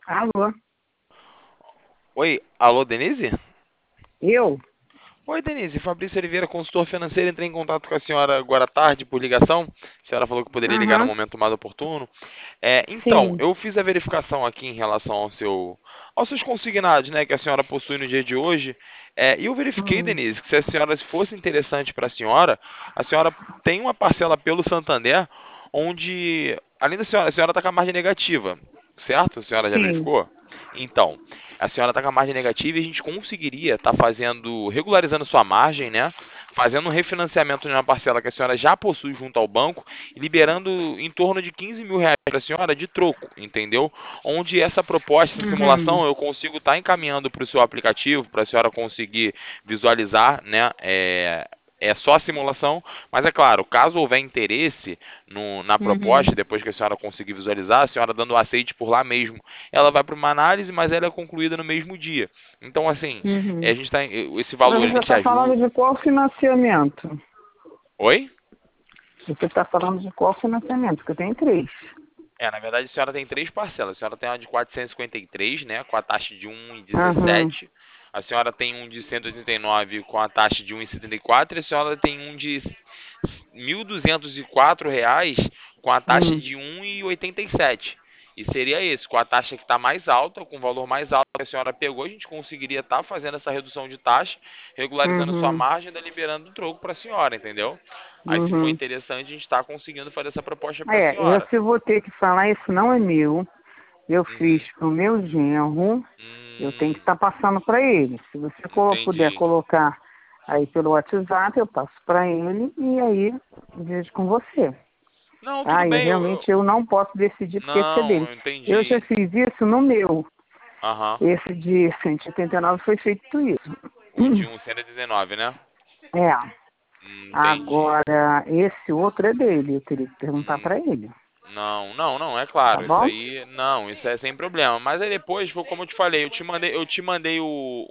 Alô? Oi, alô, Denise? Eu? Oi, Denise. Fabrício Oliveira, consultor financeiro. Entrei em contato com a senhora agora à tarde por ligação. A senhora falou que poderia ligar no Aham, momento mais oportuno. Então, sim. eu fiz a verificação aqui em relação aos seus consignados, né, que a senhora possui no dia de hoje. E eu verifiquei, Hum, Denise, que se a senhora se fosse interessante para a senhora tem uma parcela pelo Santander, onde, além da senhora, a senhora está com a margem negativa, certo? A senhora já sim. verificou? Então, a senhora está com a margem negativa e a gente conseguiria estar regularizando sua margem, né? Fazendo um refinanciamento de uma parcela que a senhora já possui junto ao banco e liberando em torno de 15 mil reais para a senhora de troco, entendeu? Onde essa proposta, essa Uhum, simulação, eu consigo estar encaminhando para o seu aplicativo, para a senhora conseguir visualizar, né? É só a simulação, mas é claro, caso houver interesse na proposta, uhum, depois que a senhora conseguir visualizar, a senhora dando o aceite por lá mesmo, ela vai para uma análise, mas ela é concluída no mesmo dia. Então, assim, a uhum. gente tá, esse Mas valor a você gente está falando ajuda. de qual financiamento? Oi? Você está falando de qual financiamento? Porque eu tenho três. Na verdade, a senhora tem três parcelas. A senhora tem uma de 453, né, com a taxa de Aham, 1,17. A senhora tem um de 189 com a taxa de 1,74 e a senhora tem um de R$ 1.204 com a taxa hum, de 1,87. E seria esse, com a taxa que está mais alta, com o valor mais alto que a senhora pegou, a gente conseguiria estar fazendo essa redução de taxa, regularizando sua uhum, margem e liberando o troco para a senhora, entendeu? Aí, se for uhum. interessante, a gente está conseguindo fazer essa proposta para a Eu senhora. se vou ter que falar, isso não é meu. Eu fiz Uhum. pro meu genro. Eu tenho que Hum, estar passando para ele. Se você puder entendi. colocar aí pelo WhatsApp, eu passo para ele e aí vejo com você. Não, tudo Ah, bem, realmente eu não posso decidir porque esse é não, dele. eu Eu já entendi. fiz isso no meu. Aham. Esse de 189 foi feito isso. O de 1,189, né? É. Entendi. Agora, esse outro é dele. Eu teria que perguntar Hum, para ele. não, não, não, é Tá claro, isso bom? aí, não, isso é sem problema. Mas aí depois, foi como eu te falei, eu te mandei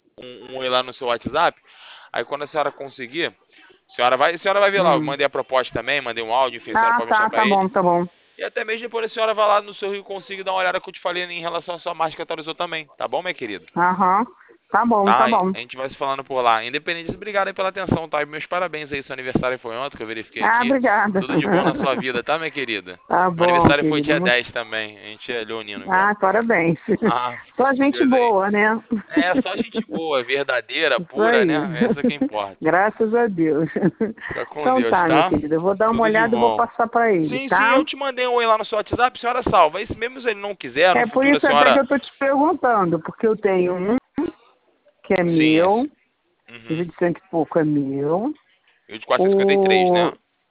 um oi lá no seu WhatsApp. Aí quando a senhora conseguir, a senhora vai ver lá, eu Hum. mandei a proposta também, mandei um áudio, enfim, a senhora Ah, pode mostrar tá, pra tá ele. bom, tá bom. E até mesmo depois a senhora vai lá no seu Rio e consiga dar uma olhada que eu te falei em relação à sua marca que atualizou também, tá bom, minha querida? Aham. Tá bom, Tá? tá bom. A gente vai se falando por lá. Independente disso, obrigado aí pela atenção, tá? E meus parabéns aí, seu aniversário foi ontem, que eu verifiquei Ah, aqui. obrigada. Tudo de bom na sua vida, tá, minha querida? Tá Meu bom, aniversário foi querido. dia 10 também. A gente é leonino igual. Ah, parabéns. Ah, fica Só com gente Deus aí. boa, né? É, só gente boa, verdadeira, Isso pura, aí. né? Essa que importa. Graças a Deus. Fica com Então Deus, tá, meu tá? querido. Eu vou dar uma Tudo de olhada e vou bom. passar para ele, Sim, sim, tá? eu te mandei um oi lá no seu WhatsApp, a senhora salva. Esse mesmo se ele não quiser, no É por futuro a isso até que senhora. eu tô te perguntando, porque eu tenho um que é Sim, meu, esse. esse Uhum. de cento e pouco é meu, E o de 453, o, né?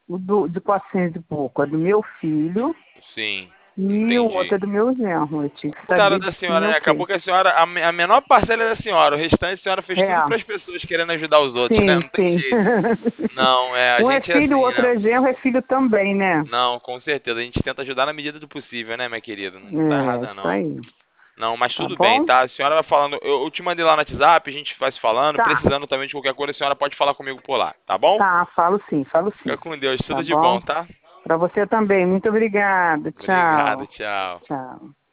de 400 e pouco é do meu filho Sim, e o outro entendi. é do meu genro. Eu tinha que Coitada saber da de quem senhora, é né? o quê. Acabou que a senhora, a menor parcela é da senhora, o restante a senhora fez tudo É, para as pessoas querendo ajudar os outros, né? sim, Não tem sim. jeito. Não, a Um é gente é filho, o assim, outro né? é genro, é filho também, né? Não, com certeza, a gente tenta ajudar na medida do possível, né, minha querida? Não tá É, errada, isso não. aí. Não, mas Tá tudo bem, bom? tá? A senhora vai falando, eu te mandei lá no WhatsApp, a gente vai se falando, Tá, precisando também de qualquer coisa, a senhora pode falar comigo por lá, tá bom? tá, falo sim, falo Fica sim. com Deus, Tá tudo de bom? bom, tá? Para você também. Muito obrigada. Obrigado, Tchau. tchau. Tchau.